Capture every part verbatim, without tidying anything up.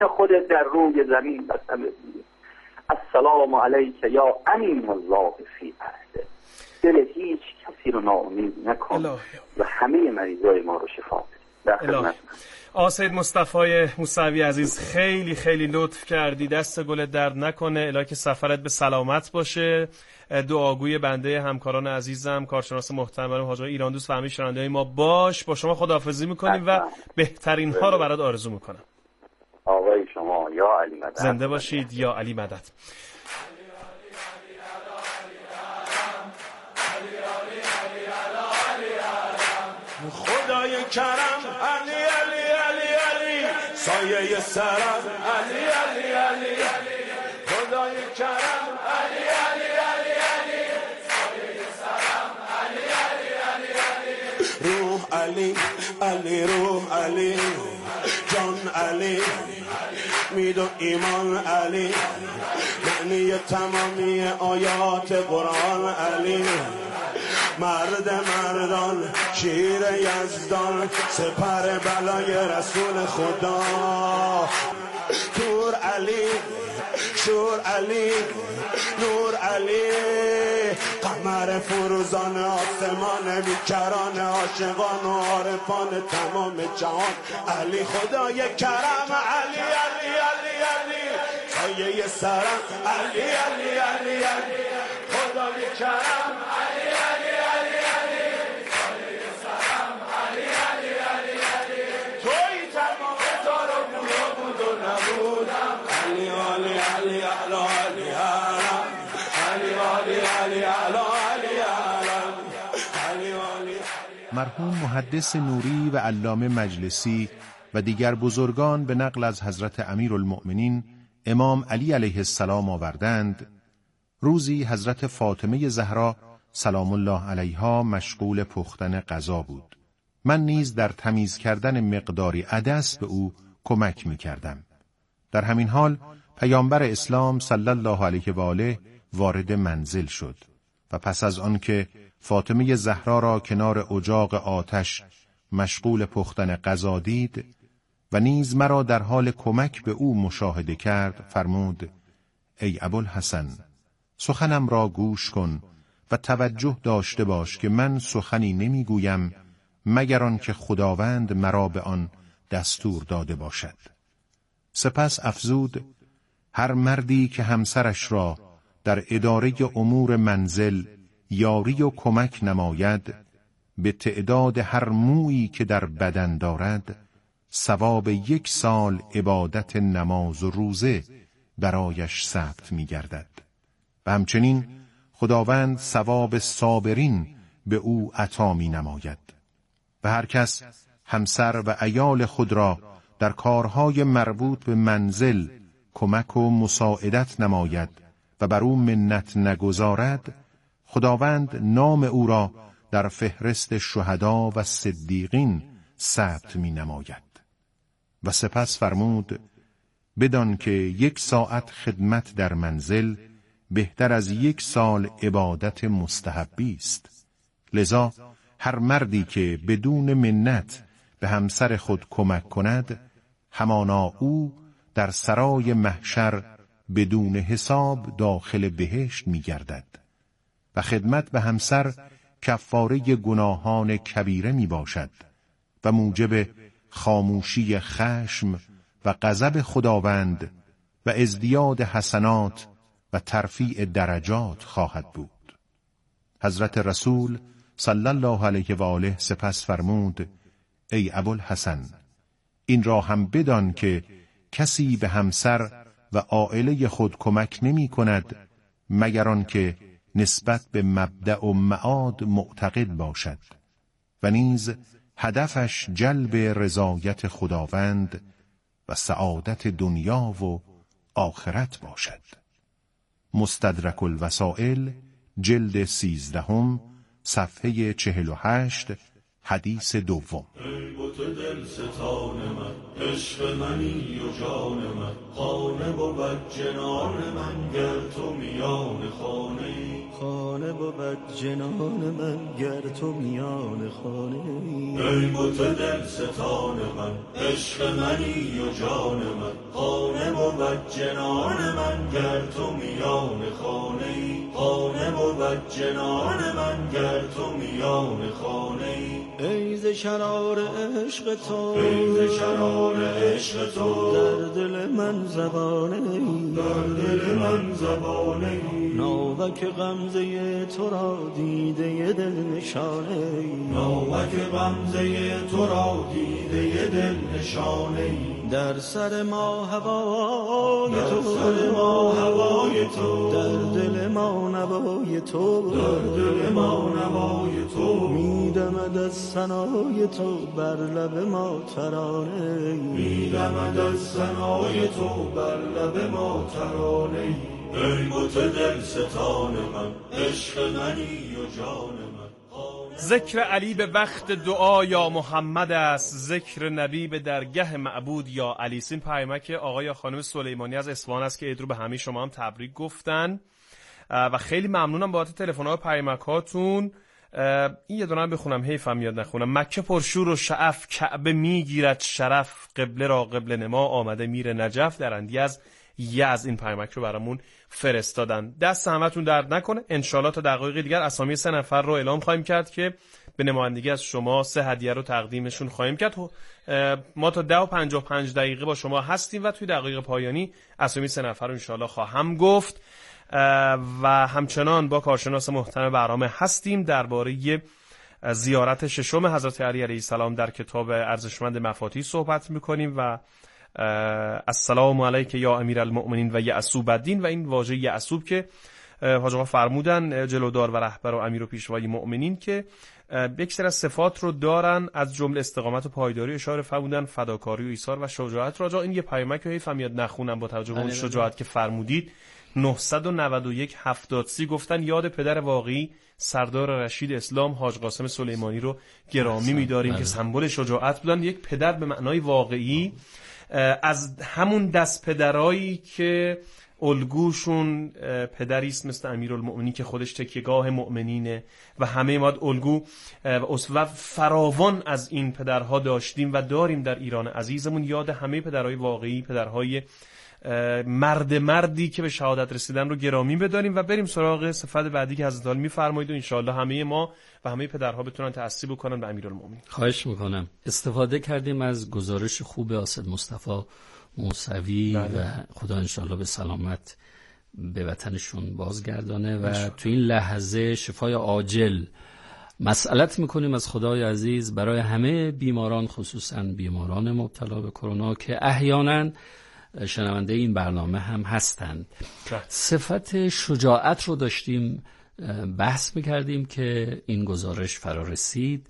خودت در روی زمین قسم بگیر السلام علیک یا امین الله فی اهله. دل هیچ کسی رو ناامید نکن و همه مریضای ما رو شفا بده. آقا سید مصطفی موسوی عزیز خیلی خیلی لطف کردی، دست گلت درد نکنه، الهی که سفرت به سلامت باشه. دعاگوی بنده همکاران عزیزم کارشناس محترم حاج ایران دوست و همه شنونده‌های ما باش. با شما خداحافظی میکنیم و بهترین ها رو برات آرزو میکنم. آقای شما یا علی مدد. زنده باشید یا علی مدد. خدای کرم علی علی علی علی سایه سرم علی علی علی خدای کرم علی علی علی علی سایه سرم علی علی علی علی روح علی علی روح علی جان علی مید و ایمان علی معنی تمامی آیات قرآن علی مرد مردان شیر یزدان سپر بلای رسول خدا تور علی شور علی نور علی قمر فروزان آسمان بیکران عاشقان و عارفان تمام جهان علی خدای کرم علی علی علی علی سایه سرم علی علی علی علی خدای کرم علی علی علی علی سایه سرم علی علی علی علی توی تمام دار و بود و بود و نبودم علی علی علی علی علی علی علی علی علی علی علی. مرحوم محدث نوری و علامه مجلسی و دیگر بزرگان به نقل از حضرت امیرالمؤمنین امام علی علیه السلام آوردند روزی حضرت فاطمه زهرا سلام الله علیها مشغول پختن غذا بود. من نیز در تمیز کردن مقداری عدس به او کمک می کردم. در همین حال پیامبر اسلام صلی الله علیه و آله وارد منزل شد و پس از آن که فاطمه زهرا را کنار اجاق آتش مشغول پختن غذا دید و نیز مرا در حال کمک به او مشاهده کرد فرمود ای ابوالحسن سخنم را گوش کن و توجه داشته باش که من سخنی نمیگویم مگر آن که خداوند مرا به آن دستور داده باشد. سپس افزود هر مردی که همسرش را در اداره امور منزل یاری و کمک نماید به تعداد هر مویی که در بدن دارد ثواب یک سال عبادت نماز و روزه برایش ثبت می گردد. و همچنین خداوند ثواب صابرین به او عطا می نماید. و هر کس همسر و عیال خود را در کارهای مربوط به منزل کمک و مساعدت نماید و بر او منت نگذارد خداوند نام او را در فهرست شهدا و صدیقین ثبت می نماید. و سپس فرمود بدان که یک ساعت خدمت در منزل بهتر از یک سال عبادت مستحبی است. لذا هر مردی که بدون منت به همسر خود کمک کند همانا او در سرای محشر بدون حساب داخل بهشت می گردد. و خدمت به همسر کفاره گناهان کبیره می باشد و موجب خاموشی خشم و غضب خداوند و ازدیاد حسنات و ترفیع درجات خواهد بود. حضرت رسول صلی الله علیه و آله سپس فرمود ای ابوالحسن این را هم بدان که کسی به همسر و عائله خود کمک نمی کند مگر آن که نسبت به مبدأ و معاد معتقد باشد و نیز هدفش جلب رضایت خداوند و سعادت دنیا و آخرت باشد. مستدرک الوسائل جلد سیزدهم صفحه چهل و هشت حدیث دوم. ای بت دل ستان من عشق منی و جان من خانه خانه بود جنان من گر تو میان خانه خانه بود جنان من گر تو میان خانه ای بت دل ستان من عشق منی و جان من خانه بود جنان من گر تو میان خانه خانه بود جنان من گر تو میان خانه ای ز شرار عشق تو ای ز شرار عشق تو در دل من زبانه ای در دل من زبانه ای ناوک غمزه تو را دیده دل نشانه ای ناوک غمزه تو را دیده دل نشانه ای در سر ما هوای تو در سر ما هوای تو در دل ما نوای تو در دل ما نوای تو میدمد از ثنای تو بر لب ما ترانه میدمد از ثنای تو بر لب ما ترانه ای بت دل ستان من عشق منی و جان من ذکر علی به وقت دعا یا محمد است، ذکر نبی به درگه معبود یا علی. این پیامک آقای یا خانم سلیمانی از اصفهان است که عید رو به همه شما هم تبریک گفتن و خیلی ممنونم بابت تلفن‌ها و پیامک‌هاتون. این یه دونه بخونم، حیفم یاد نخونم. مکه پرشور و شعف، کعبه میگیرد شرف، قبله را قبله نما، آمده میره نجف. در اندیز یز این پیامک رو برامون فرستادن. دست همتون درد نکنه. انشالله تا دقایق دیگر اسامی سه نفر رو اعلام خواهیم کرد که به نمایندگی از شما سه هدیه رو تقدیمشون خواهیم کرد. ما تا ده و پنجاه و پنج دقیقه با شما هستیم و توی دقایق پایانی اسامی سه نفر رو انشالله خواهم گفت و همچنان با کارشناس محترم برنامه هستیم درباره زیارت ششم حضرت علی علیه السلام در کتاب ارزشمند مفاتیح صحبت میکنیم و السلام علیک یا امیرالمؤمنین و یعصوب الدین و این واژه یعصوب که حاج آقا فرمودن جلودار و رهبر و امیر و پیشوای مؤمنین که یک سری از صفات رو دارن، از جمله استقامت و پایداری اشاره فرمودن، فداکاری و ایثار و شجاعت. راجع این یه پیامک رو حیفم یاد نخونم با توجه به اون شجاعت که فرمودید. نهصد و نود و یک هفتاد و سه گفتن یاد پدر واقعی سردار رشید اسلام حاج قاسم سلیمانی رو گرامی می‌داریم که سمبل شجاعت بودن. یک پدر به معنای واقعی، از همون دست پدرایی که الگوشون پدری است مثل امیرالمؤمنین که خودش تکیهگاه مؤمنینه و همه ما الگو و فراوان از این پدرها داشتیم و داریم در ایران عزیزمون. یاد همه پدرهای واقعی، پدرهای مرد مردی که به شهادت رسیدن رو گرامی بداریم و بریم سراغ صفت بعدی که حضرت علی میفرمایید و انشاءالله همه ما و همه پدرها بتونن تأسیب بکنن به امیرالمؤمنین. خواهش میکنم. استفاده کردیم از گزارش خوب آسد مصطفی موسوی بله. و خدا انشاءالله به سلامت به وطنشون بازگردانه و انشاءالله. تو این لحظه شفای عاجل مسئلت میکنیم از خدای عزیز برای همه بیماران، خصوصا بیماران مبتلا به کرونا که احیانا شنونده این برنامه هم هستند. صفت شجاعت رو داشتیم بحث میکردیم که این گزارش فرا رسید.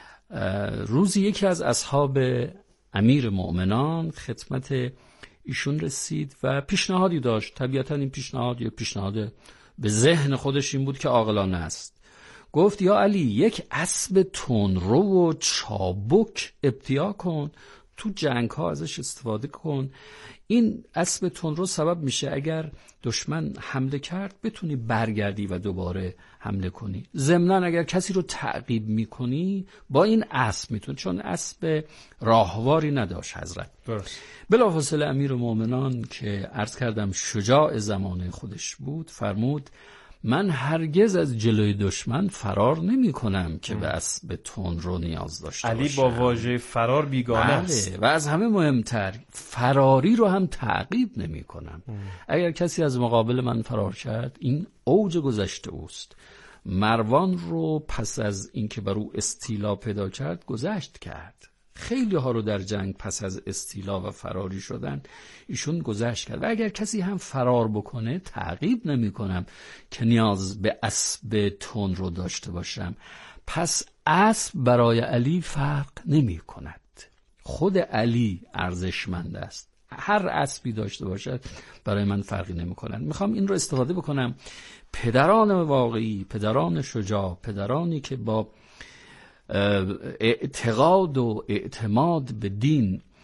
روزی یکی از اصحاب امیر مؤمنان خدمت ایشون رسید و پیشنهادی داشت. طبیعتا این پیشنهاد یا پیشنهاد به ذهن خودش این بود که عاقلانه است. گفت یا علی یک اسب تندرو و چابک ابتیا کن، تو جنگ ها ازش استفاده کن. این اسب تندرو سبب میشه اگر دشمن حمله کرد بتونی برگردی و دوباره حمله کنی. ضمناً اگر کسی رو تعقیب میکنی با این اسب میتونی، چون اسب راهواری نداشت حضرت. درست. بلافاصله امیر مومنان که عرض کردم شجاع زمان خودش بود فرمود من هرگز از جلوی دشمن فرار نمی کنم که به اسب تندرو نیاز داشته علی باشم. با واژه فرار بیگانه بله. است و از همه مهمتر فراری رو هم تعقیب نمی کنم. اگر کسی از مقابل من فرار کرد این اوج گذشته اوست. مروان رو پس از اینکه بر او استیلا پیدا کرد گذشت کرد. خیلی ها رو در جنگ پس از استیلا و فراری شدن ایشون گذشت کرد. و اگر کسی هم فرار بکنه تعقیب نمی کنم که نیاز به اسب تند رو داشته باشم. پس اسب برای علی فرق نمی کند. خود علی ارزشمند است. هر اسبی داشته باشد برای من فرقی نمی کند. میخوام این رو استفاده بکنم. پدران واقعی، پدران شجاع، پدرانی که با اعتقاد و اعتماد به دین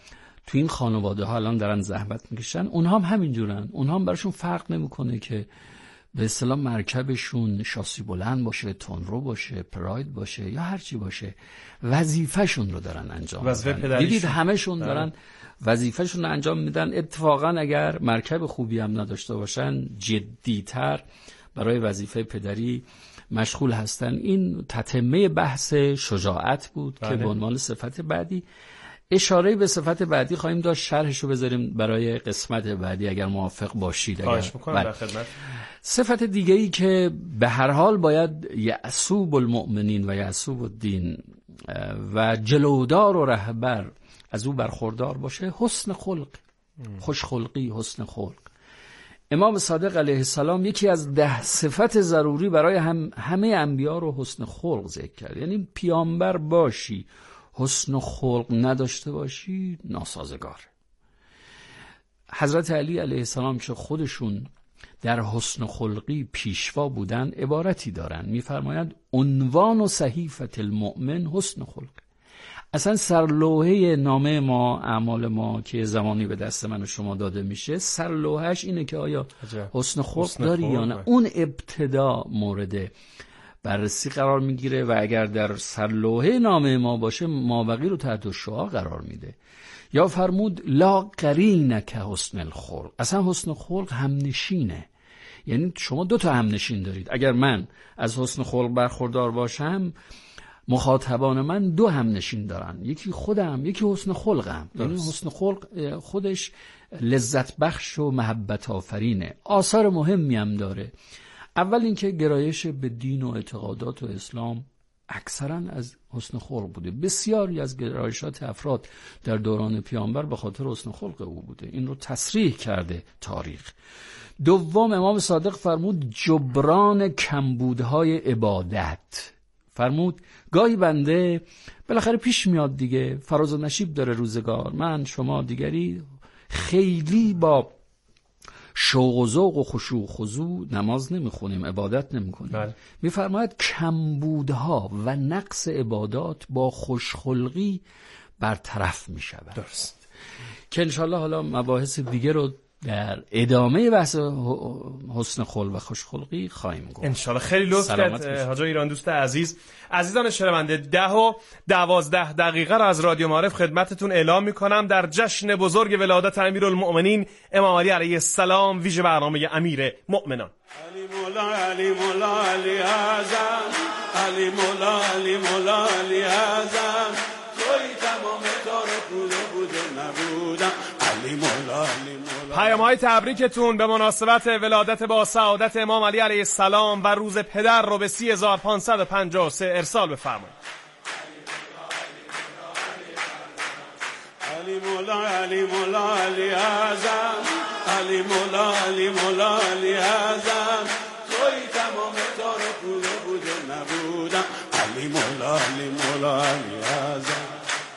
تو این خانواده ها الان دارن زحمت میکشن، اونها هم همینجورن. اونها هم براشون فرق نمیکنه که به اصطلاح مرکبشون شاسی بلند باشه، تندرو باشه، پراید باشه یا هر چی باشه، وظیفه‌شون رو دارن انجام میدن. دیدید همه‌شون دارن وظیفه‌شون رو انجام میدن. اتفاقا اگر مرکب خوبی هم نداشته باشن، جدی‌تر برای وظیفه پدری مشغول هستن. این تتمه بحث شجاعت بود بله. که به عنوان صفت بعدی اشاره به صفت بعدی خواهیم داشت. شرحشو بذاریم برای قسمت بعدی اگر موافق باشید. خواهش می‌کنم در خدمت. صفت دیگه‌ای که به هر حال باید یعصوب المؤمنین و یعصوب الدین و جلودار و رهبر از او برخوردار باشه، حسن خلق، خوش خلقی، حسن خلق. امام صادق علیه السلام یکی از ده صفت ضروری برای هم همه انبیا رو حسن خلق ذکر کرد. یعنی پیامبر باشی حسن خلق نداشته باشی ناسازگار. حضرت علی علیه السلام که خودشون در حسن خلقی پیشوا بودن عبارتی دارن، میفرمایند عنوان و صحیفت المؤمن حسن خلق. اصلا سرلوحه نامه ما، اعمال ما که زمانی به دست من و شما داده میشه، سرلوحهش اینه که آیا حسن خلق حسن داری خلق یا نه. اون ابتدا مورد بررسی قرار میگیره و اگر در سرلوحه نامه ما باشه مابقی رو تحت شعاع قرار میده. یا فرمود لا قرینک حسن الخلق. اصلا حسن خلق همنشینه. یعنی شما دو تا همنشین دارید. اگر من از حسن خلق برخوردار باشم، مخاطبان من دو همنشین دارن، یکی خودم، یکی حسن خلقم. یعنی حسن خلق خودش لذت بخش و محبت آفرینه. آثار مهمی هم داره. اول اینکه گرایش به دین و اعتقادات و اسلام اکثرا از حسن خلق بوده. بسیاری از گرایشات افراد در دوران پیامبر به خاطر حسن خلق او بوده. این رو تصریح کرده تاریخ. دوم، امام صادق فرمود جبران کمبودهای عبادت. فرمود گاهی بنده بالاخره پیش میاد دیگه، فراز و نشیب داره روزگار، من شما دیگری خیلی با شوق و ذوق و خشوع و خضوع نماز نمیخونیم، عبادت نمیکنیم. میفرماید کمبودها و نقص عبادات با خوشخلقی برطرف میشود. درست. که انشالله حالا مباحث دیگه رو در ادامه بحث حسن خلق و خوشخلقی خواهیم گفت. انشالله. خیلی لطف کرد حاج ایران دوست عزیز. عزیزان شنونده، ده و دوازده دقیقه را از رادیو معارف خدمتتون اعلام میکنم در جشن بزرگ ولادت امیرالمؤمنین امام علی علیه السلام، ویژه برنامه امیر مؤمنان. علی مولا علی مولا علی اعظم، علی مولا علی مولا علی اعظم، توی تمام کار بوده بوده نبودم، علی مولا علی مولا. پیام‌های تبریکتون به مناسبت ولادت با سعادت امام علی علیه السلام و روز پدر رو به سی هزار و پانصد و پنجاه و سه ارسال بفرمایید. علی مولا علی مولا علی اعظم، علی مولا علی مولا علی اعظم، توی تمام کار بوده بوده نبودم، علی مولا علی مولا علی اعظم.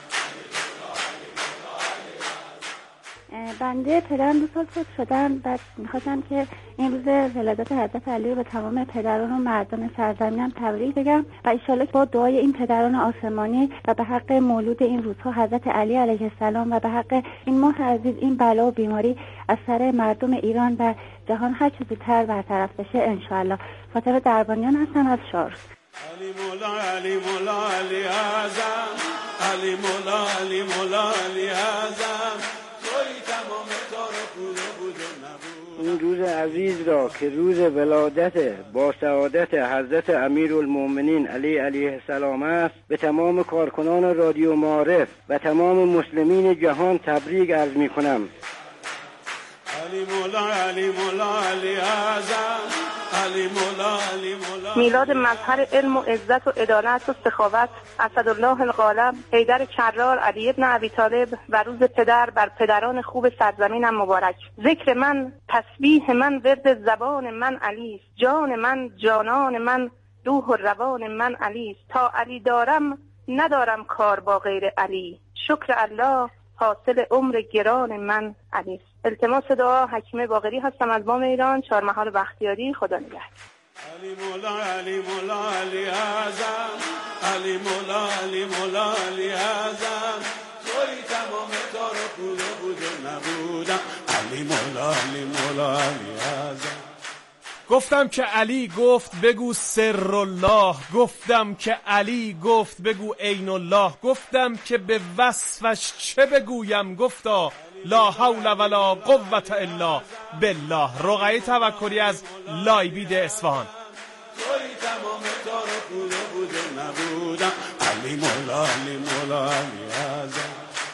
بنده پدرم دو سال فوت شدن، بعد میخواستم که این روز ولادت حضرت علی رو به تمام پدران و مردان سرزمینم تبریک بگم و انشالله با دعای این پدران آسمانی و به حق مولود این روزها حضرت علی علیه السلام و به حق این ماه عزیز این بلا و بیماری از سر مردم ایران و جهان هر چه زودتر برطرف بشه انشالله. فاطمه دربانیان هستم از شارس. علی مولا علی مولا علی اعظم، علی مولا علی مولا علی اعظم، این روز عزیز را که روز ولادت با سعادت حضرت امیرالمؤمنین علی علیه السلام است، به تمام کارکنان رادیو معارف و تمام مسلمین جهان تبریک عرض می کنم. علی مولا علی مولا علی اعظم، علی مولا علی مولا. میلاد مظهر علم و عزت و عدالت و سخاوت اسدالله الغالب حیدر کرار علی ابن ابی طالب و روز پدر بر پدران خوب سرزمینم مبارک. ذکر من، تسبیح من، ورد زبان من علی است، جان من، جانان من، روح و روان من علی است. تا علی دارم ندارم کار با غیر علی، شکر الله حاصل عمر گران من علی است. التماس دعا حکیمه باقری هستم از بام ایران، چهارمحال بختیاری. خدا نگهدار. علی مولا علی مولا علی اعظم، علی مولا علی مولا علی اعظم، توی تمام کار خوبه علی مولا علی مولا علی اعظم. گفتم که علی گفت بگو سر الله، گفتم که علی گفت بگو عین الله، گفتم که به وصفش چه بگویم، گفتا لا حول ولا قوة الا بالله. رقیه توکلی از لایبید اصفهان. توی تمام کار خوبه بوده نبودم، علی مولا علی مولا علی اعظم.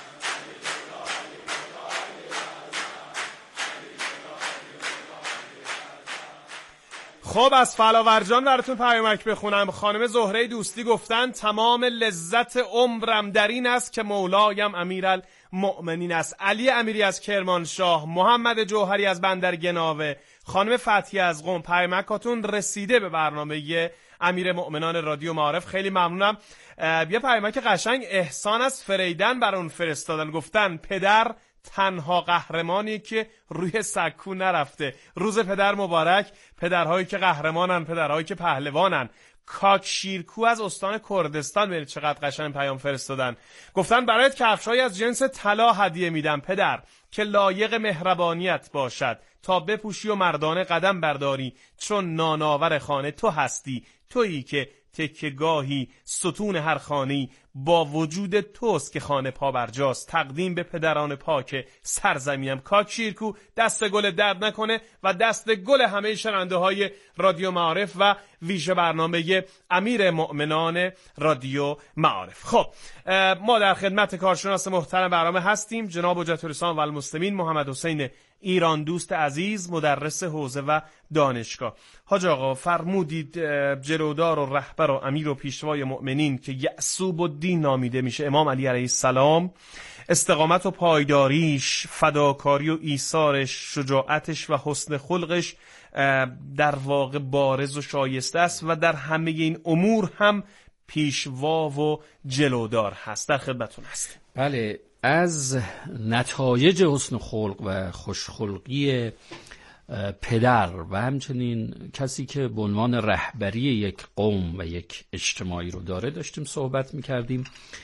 خب از فلاورجان براتون پیامک بخونم. خانم زهره دوستی گفتن تمام لذت عمرم در این است که مولایم امیرالمؤمنین است. علی امیری از کرمانشاه، محمد جوهری از بندر گناوه، خانم فتحی از قم، پیامکاتون رسیده به برنامه امیر مؤمنان رادیو معارف. خیلی ممنونم. بیا پیامک قشنگ احسان از فریدن برون فرستادن، گفتن پدر تنها قهرمانی که روی سکو نرفته. روز پدر مبارک. پدرهایی که قهرمانن، پدرهایی که پهلوانن. کاک شیرکو از استان کردستان، ببینید چقدر قشنگ پیام فرستادن. گفتن برایت کفشایی از جنس طلا هدیه میدم پدر که لایق مهربانیت باشد، تا بپوشی و مردانه قدم برداری، چون ناناور خانه تو هستی، تویی که تکه‌گاهی ستون هر خانه‌ای با وجود توست که خانه پا برجاست. تقدیم به پدران پاک سرزمینم. کاک شیرکو دست گل درد نکنه و دست گل همه شنونده های رادیو معارف و ویژه برنامه امیر مؤمنان رادیو معارف. خب ما در خدمت کارشناس محترم برنامه هستیم، جناب حجت الاسلام و المسلمین محمد حسین ایران دوست عزیز، مدرس حوزه و دانشگاه. حاج آقا فرمودید جلودار و رهبر و امیر و پیشوای مؤمنین که یعصوب الدین نامیده میشه امام علی علیه السلام، استقامت و پایداریش، فداکاری و ایثارش، شجاعتش و حسن خلقش در واقع بارز و شایسته است و در همه این امور هم پیشوا و جلودار هست. در خدمتتون هستیم. بله، از نتایج حسن خلق و خوشخلقی پدر و همچنین کسی که به عنوان رهبری یک قوم و یک اجتماعی رو داره داشتیم صحبت میکردیم.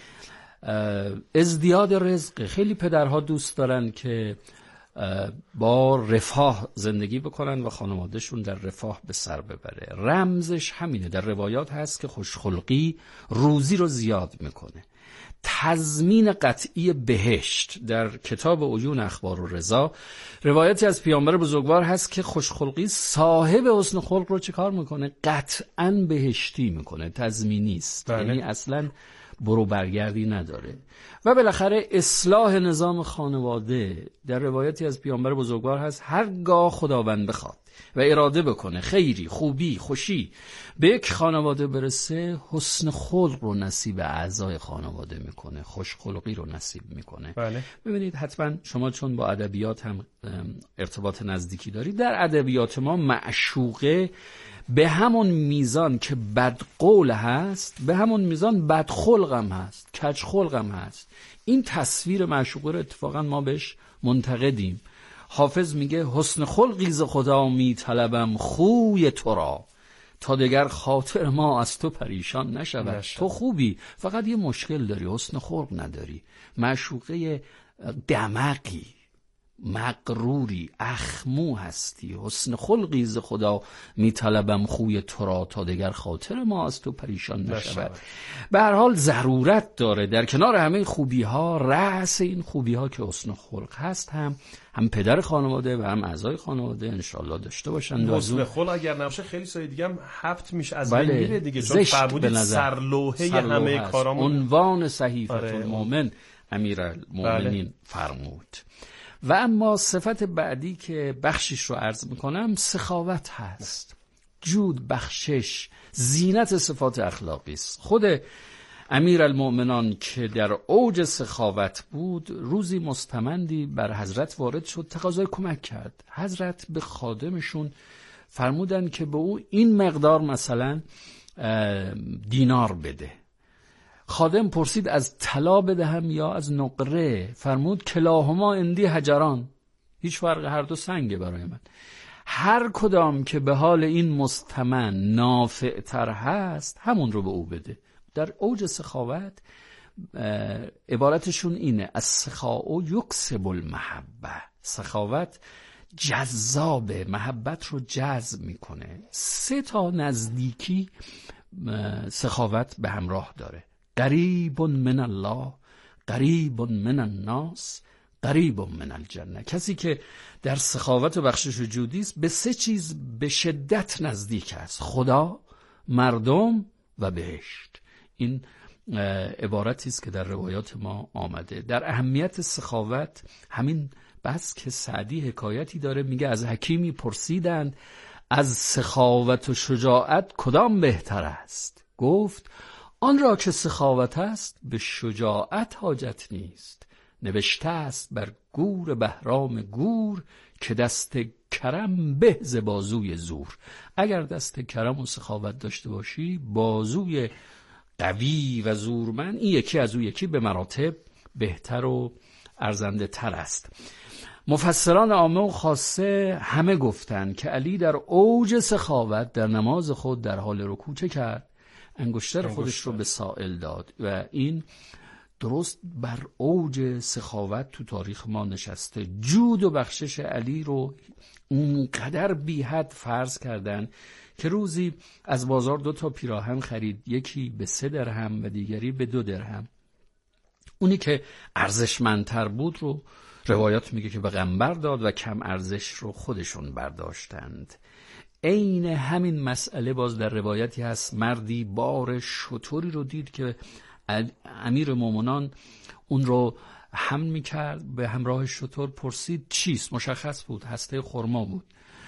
ازدیاد رزق. خیلی پدرها دوست دارن که با رفاه زندگی بکنن و خانوادهشون در رفاه به سر ببره. رمزش همینه. در روایات هست که خوشخلقی روزی رو زیاد میکنه. تضمین قطعی بهشت. در کتاب عیون اخبار و رضا روایتی از پیامبر بزرگوار هست که خوشخلقی صاحب حسن خلق رو چه کار میکنه؟ قطعاً بهشتی میکنه، تضمینی است. یعنی اصلاً برو برگردی نداره. و بالاخره اصلاح نظام خانواده. در روایتی از پیامبر بزرگوار هست هرگاه خداوند بخواد و اراده بکنه خیری، خوبی، خوشی به یک خانواده برسه، حسن خلق رو نصیب اعضای خانواده میکنه، خوش خلقی رو نصیب میکنه. بله. ببینید حتما شما چون با ادبیات هم ارتباط نزدیکی دارید، در ادبیات ما معشوقه به همون میزان که بدقول هست به همون میزان بدخلق هم هست، کج خلق هم هست. این تصویر معشوقه رو اتفاقا ما بهش منتقدیم. حافظ میگه حسن خلقی ز خدا می طلبم خوی تو را، تا دگر خاطر ما از تو پریشان نشود. نشد. تو خوبی، فقط یه مشکل داری، حسن خلق نداری. معشوقه دمقی، مغروری، اخمو هستی. حسن خلقی ز خدا می طلبم خوی تو را، تا دگر خاطر ما از تو پریشان نشود. به هر حال ضرورت داره در کنار همه خوبی ها، رأس این خوبی ها که حسن خلق هست، هم هم پدر خانواده و هم اعضای خانواده انشالله داشته باشند. حسن خلق اگر نباشه خیلی سوی دیگه هم حفت میشه، از بین میره دیگه، چون فرمودید سرلوحه همه کارامون. عنوان صحیفه المؤمن امیرالمؤمنین بله. فرمود. و اما صفت بعدی که بخشش رو عرض میکنم سخاوت هست. جود، بخشش، زینت صفات اخلاقی است. خود امیرالمؤمنان که در اوج سخاوت بود، روزی مستمندی بر حضرت وارد شد، تقاضای کمک کرد. حضرت به خادمشون فرمودن که به او این مقدار مثلا دینار بده. خادم پرسید از طلا بدهم یا از نقره؟ فرمود کلاهما اندی حجران، هیچ فرق، هر دو سنگه برای من. هر کدام که به حال این مستمن نافع تر هست همون رو به او بده. در اوج سخاوت عبارتشون اینه: از سخاء یکسب المحبه. سخاوت جذاب، محبت رو جذب میکنه. سه تا نزدیکی سخاوت به همراه داره: قریب من الله، قریب من الناس، قریب من الجنه. کسی که در سخاوت و بخشش و جودی است به سه چیز به شدت نزدیک است: خدا، مردم و بهشت. این عبارتی است که در روایات ما آمده. در اهمیت سخاوت همین بس که سعدی حکایتی داره، میگه از حکیمی پرسیدند از سخاوت و شجاعت کدام بهتر است؟ گفت آن را که سخاوت است به شجاعت حاجت نیست. نوشته است بر گور بهرام گور که دست کرم به ز بازوی زور. اگر دست کرم و سخاوت داشته باشی، بازوی قوی و زورمند، این یکی از اون یکی به مراتب بهتر و ارزنده تر است. مفسران عامه و خاصه همه گفتند که علی در اوج سخاوت در نماز خود در حال رکوع چه کرد؟ انگشتر خودش رو به سائل داد و این درست بر اوج سخاوت تو تاریخ ما نشسته. جود و بخشش علی رو اونقدر بی حد فرض کردن که روزی از بازار دو تا پیراهن خرید، یکی به سه درهم و دیگری به دو درهم. اونی که ارزشمندتر بود رو روایات میگه که به پیغمبر داد و کم ارزش رو خودشون برداشتند. عین همین مسئله باز در روایتی هست، مردی بار شتری رو دید که امیر مومنان اون رو حمل میکرد، به همراه شتر پرسید چیست؟ مشخص بود هسته خرما بود.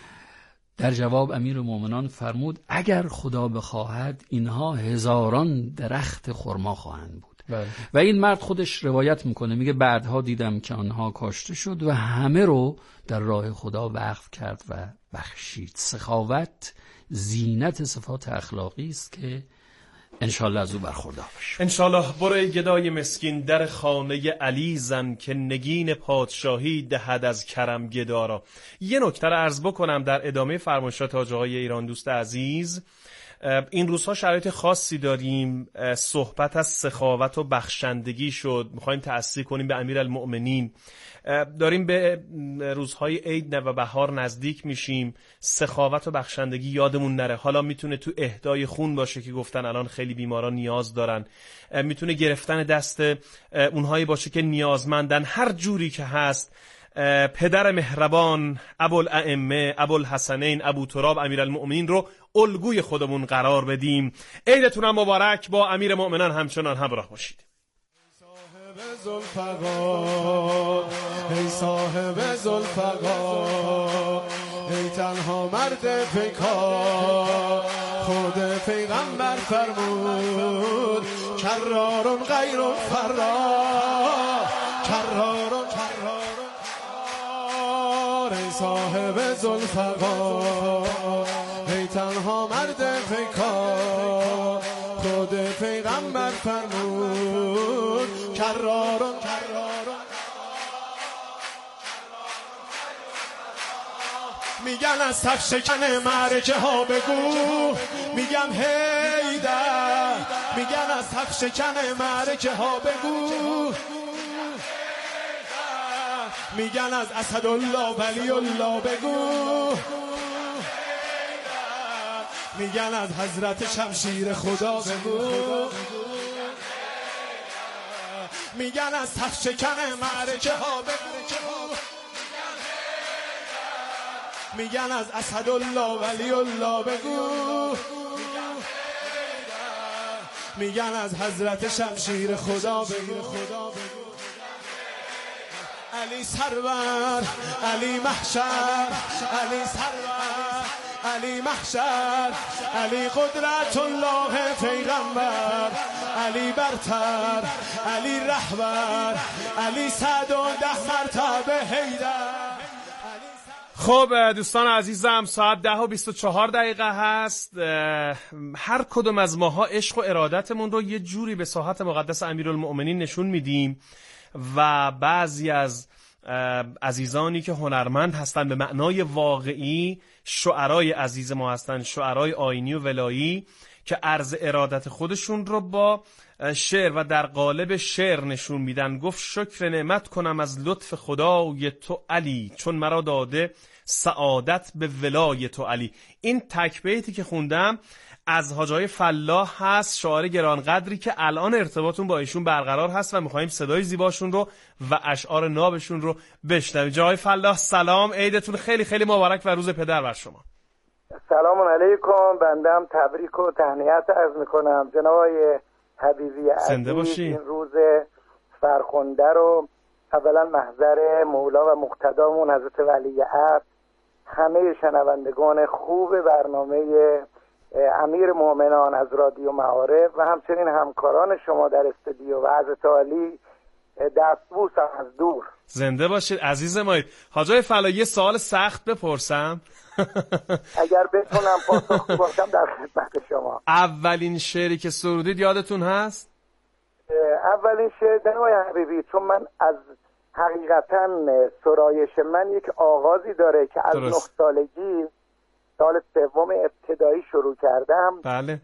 در جواب امیر مومنان فرمود اگر خدا بخواهد اینها هزاران درخت خرما خواهند بود. بله. و این مرد خودش روایت میکنه، میگه بعدها دیدم که آنها کاشته شد و همه رو در راه خدا وقف کرد و بخشید. سخاوت زینت صفات اخلاقی است که انشالله از او برخوردار بشیم. انشالله. برای گدای مسکین در خانه علی زن که نگین پادشاهی دهد از کرم گدارا. یه نکته رو عرض بکنم در ادامه فرمایشات حاج آقای ایران دوست عزیز. این روزها شرایط خاصی داریم، صحبت از سخاوت و بخشندگی شد، میخوایم تأثیر کنیم به امیرالمؤمنین، داریم به روزهای عید و بهار نزدیک میشیم، سخاوت و بخشندگی یادمون نره. حالا میتونه تو اهدای خون باشه که گفتن الان خیلی بیماران نیاز دارن، میتونه گرفتن دست اونهایی باشه که نیازمندن، هر جوری که هست. پدر مهربان ابوالائمه ابوالحسنین ابو تراب امیرالمؤمنین رو الگوی خودمون قرار بدیم. عیدتون هم مبارک، با امیر مؤمنان همچنان همراه باشید. صاحب ذوالفقار، ای صاحب ذوالفقار، ای تنها مرد پیکار، خود پیغمبر فرمود کرارون غیر فرار، کرارون کرارون. ای صاحب ذوالفقار، ای تنها مرد پیکار، خود پیغمبر فرمود کرارون کرارون. میگن از صف شکن معرکه ها بگو، میگم هیدر، میگن از صف شکن معرکه ها بگو، میگن از اسدالله ولی الله بگو، میگن از حضرت شمشیر خدا بگو، میگن از صف شکن معرکه ها بگو، میگن از اسدالله ولی الله بگو، میگن از حضرت شمشیر خدا بگو. علی سرور، علی محشر، علی سرور، علی محشر، علی قدرت الله پیغمبر، علی برتر، علی رهبر، علی صد و ده مرتبه حیدر. خب دوستان عزیزم، ساعت ده و بیست و چهار دقیقه هست. هر کدوم از ماها عشق و ارادتمون رو یه جوری به ساحت مقدس امیرالمؤمنین نشون میدیم و بعضی از عزیزانی که هنرمند هستن به معنای واقعی، شعرای عزیز ما هستن، شعرای آیینی و ولایی که عرض ارادت خودشون رو با شعر و در قالب شعر نشون میدن. گفت شکر نعمت کنم از لطف خدای تو علی، چون مرا داده سعادت به ولای تو علی. این تک بیتی که خوندم از حاجی فلاح هست، شاعر گرانقدری که الان ارتباطون با ایشون برقرار هست و میخوایم صدای زیباشون رو و اشعار نابشون رو بشنویم. جای فلاح سلام، عیدتون خیلی خیلی مبارک و روز پدر بر شما. سلام علیکم، بندم تبریک و تهنیت عرض میکنم جناب آقای حبیبی عزیز. این روز فرخنده رو اولا محضر مولا و مقتدامون حضرت ولیعهد، همه شنوندگان خوب برنامه امیر مومنان از رادیو معارف و همچنین همکاران شما در استودیو و حضرت عالی دستبوس از دور. زنده باشید عزیز ما. حاجی فلاح یه سوال سخت بپرسم؟ اگر بتونم پاسخ باشم در خدمت شما. اولین شعری که سرودید یادتون هست؟ اولین شعر جناب حبیبی، چون من از حقیقتا سرایش من یک آغازی داره که از نه سالگی سال سوم ابتدایی شروع کردم. بله.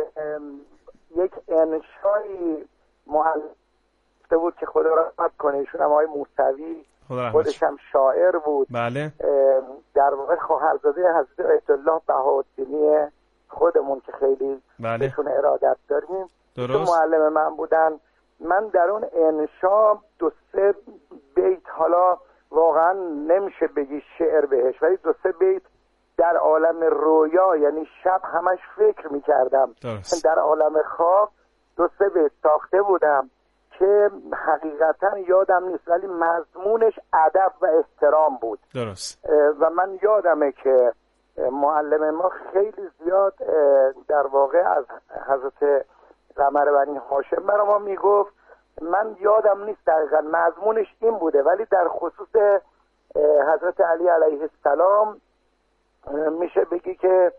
یک انشایی معلم بود که خدا رحمت کنه، ایشون هم آقای موسوی، خودش هم شاعر بود. بله. در واقع خواهرزاده حضرت آیت الله بهاءالدینی خودمون که خیلی بله. بهشون ارادت داریم، درست. معلم من بودن. من در اون انشا دو سه بیت، حالا واقعا نمیشه بگی شعر بهش، ولی دو سه بیت در عالم رویا، یعنی شب همش فکر میکردم، در عالم خواب دو سه بیت ساخته بودم که حقیقتا یادم نیست، ولی مضمونش ادب و احترام بود. درست. و من یادمه که معلم ما خیلی زیاد در واقع از حضرت قمر بنی هاشم برای ما میگفت. من یادم نیست دقیقا مضمونش این بوده، ولی در خصوص حضرت علی علیه السلام میشه بگی که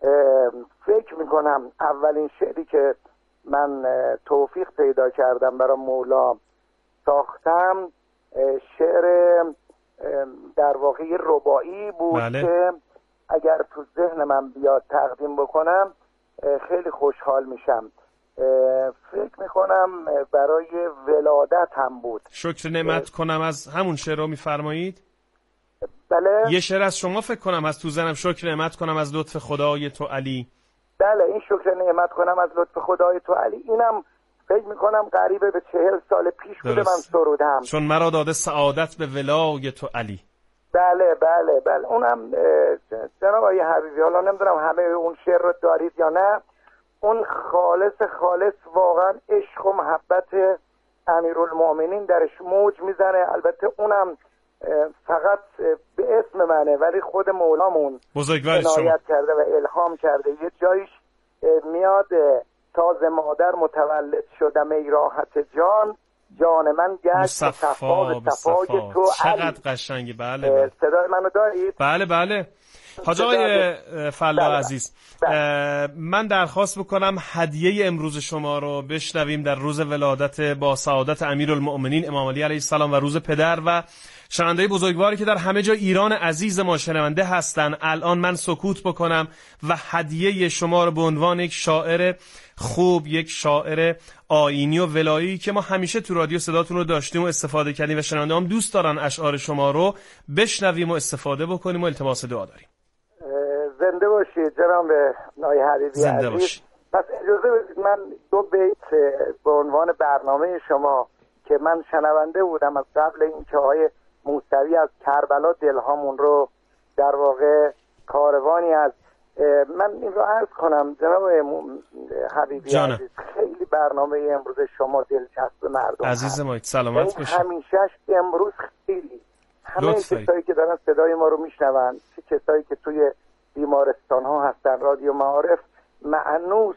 فکر میکنم اولین شعری که من توفیق پیدا کردم برای مولا ساختم شعر در واقع رباعی بود. بله. که اگر تو ذهن من بیاد تقدیم بکنم خیلی خوشحال میشم. فکر میکنم برای ولادت هم بود. شکر نعمت کنم از همون شعر رو میفرمایید؟ بله. یه شعر از شما فکر کنم از تو زنم، شکر نعمت کنم از لطف خدای تو علی. بله، این شکر نعمت کنم از لطف خدای تو علی، اینم فکر میکنم قریبه به چهل سال پیش بوده من سرودم، چون مرا داده سعادت به ولای تو علی. بله بله بله، اونم جناب آقای حبیبی، حالا نمیدونم همه اون شعر رو دارید یا نه، اون خالص خالص واقعا عشق و محبت امیرالمومنین درش موج میزنه. البته اونم فقط به اسم منه، ولی خود مولامون عنایت کرده و الهام کرده. یه جایش میاد تازه مادر متولد شدم ای راحت جان، جان من گشت صفا به صفای تو. چقدر قشنگه. بله بله. صدای منو دارید؟ بله بله. حاج آقای فلاح بله. عزیز بله. من درخواست بکنم هدیه امروز شما رو بشنویم در روز ولادت با سعادت امیرالمؤمنین امام علی علیه السلام و روز پدر و شنونده بزرگواری که در همه جا ایران عزیز ما شنونده هستن. الان من سکوت بکنم و هدیه شما رو به عنوان یک شاعر خوب، یک شاعر آیینی و ولایی که ما همیشه تو رادیو صداتون رو داشتیم و استفاده کردیم و شنونده هم دوست دارن اشعار شما رو بشنویم و استفاده بکنیم و التماس دعا داریم. زنده باشید جناب آقای حبیبی. زنده باشید. پس اجازه بدید من دو بیت به عنوان برنامه شما که من شنونده بودم از قبل اینکه آقای موسوی از کربلا دلهامون رو در واقع کاروانی از من این رو عرض کنم جناب حبیبی جانه. عزیز، خیلی برنامه امروز شما دلچسب مردم عزیز ما سلامت باشید. همیشهش امروز خیلی همه کسایی که دارن صدای ما رو میشنون، چه کسایی که توی بیمارستان ها هستن، رادیو معارف معنوس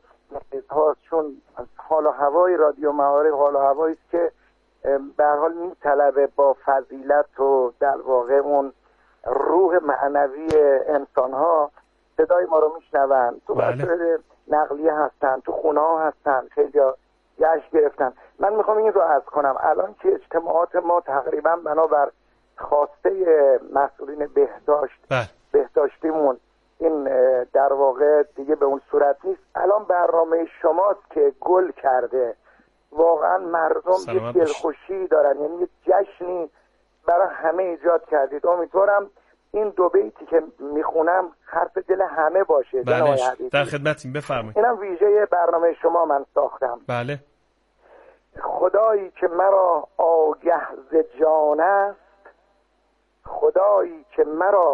هاست، چون حال و هوای رادیو معارف حال و هوایی است که به هر حال میطلبه با فضیلت و در واقع اون روح معنوی انسان ها صدای ما رو میشنون. تو وسایل نقلیه هستن، تو خونه ها هستن، خیلی جشن گرفتن. من میخوام این رو عرض کنم الان که اجتماعات ما تقریبا بنابر خواسته مسئولین بهداشت بله. بهداشتیمون این در واقع دیگه به اون صورت نیست. الان برنامه شماست که گل کرده، واقعا مردم یه دلخوشی دارن، یعنی یه جشنی برای همه ایجاد کردید. امیدوارم این دو بیتی که میخونم حرف دل همه باشه. بله در خدمتیم، بفرمایید. اینم ویژه برنامه شما من ساختم. بله. خدایی که مرا آگه ز جان است، خدایی که مرا